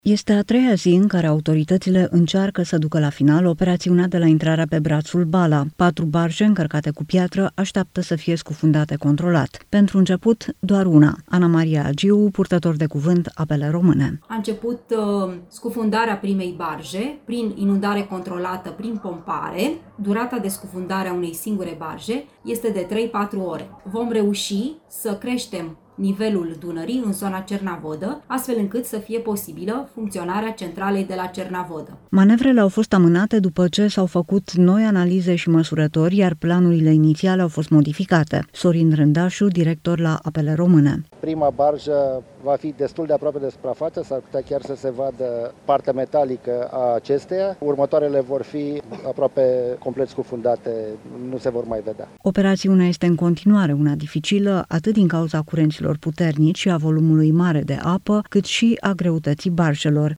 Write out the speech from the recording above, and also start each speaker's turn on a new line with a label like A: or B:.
A: Este a treia zi în care autoritățile încearcă să ducă la final operațiunea de la intrarea pe brațul Bala. 4 barje încărcate cu piatră așteaptă să fie scufundate controlat. Pentru început, doar una. Ana Maria Agiu, purtător de cuvânt Apele Române.
B: A început scufundarea primei barje prin inundare controlată prin pompare. Durata de scufundare a unei singure barje este de 3-4 ore. Vom reuși să creștem nivelul Dunării în zona Cernavodă, astfel încât să fie posibilă funcționarea centralei de la Cernavodă.
A: Manevrele au fost amânate după ce s-au făcut noi analize și măsurători, iar planurile inițiale au fost modificate. Sorin Rândașu, director la Apele Române.
C: Prima barjă va fi destul de aproape de suprafață, s-ar putea chiar să se vadă partea metalică a acesteia. Următoarele vor fi aproape complet scufundate, nu se vor mai vedea.
A: Operațiunea este în continuare una dificilă, atât din cauza curenților puternici și a volumului mare de apă, cât și a greutății barjelor.